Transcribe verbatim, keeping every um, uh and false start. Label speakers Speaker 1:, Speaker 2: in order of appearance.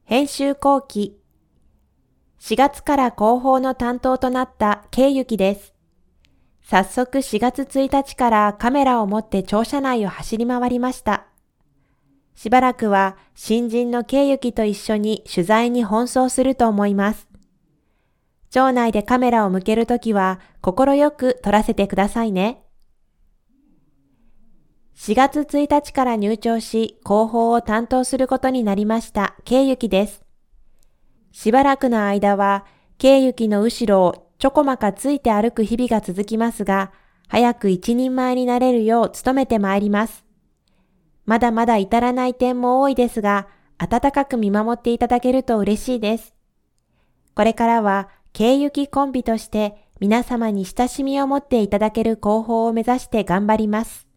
Speaker 1: 編集後期。しがつから広報の担当となったKゆきです。早速しがつついたちからカメラを持って庁舎内を走り回りました。しばらくは新人のKゆきと一緒に取材に奔走すると思います。庁内でカメラを向けるときは心よく撮らせてくださいね。しがつついたちから入庁し、広報を担当することになりましたKゆきです。しばらくの間はKゆきの後ろをちょこまかついて歩く日々が続きますが、早く一人前になれるよう努めてまいります。まだまだ至らない点も多いですが、温かく見守っていただけると嬉しいです。これからはKゆきコンビとして皆様に親しみを持っていただける広報を目指して頑張ります。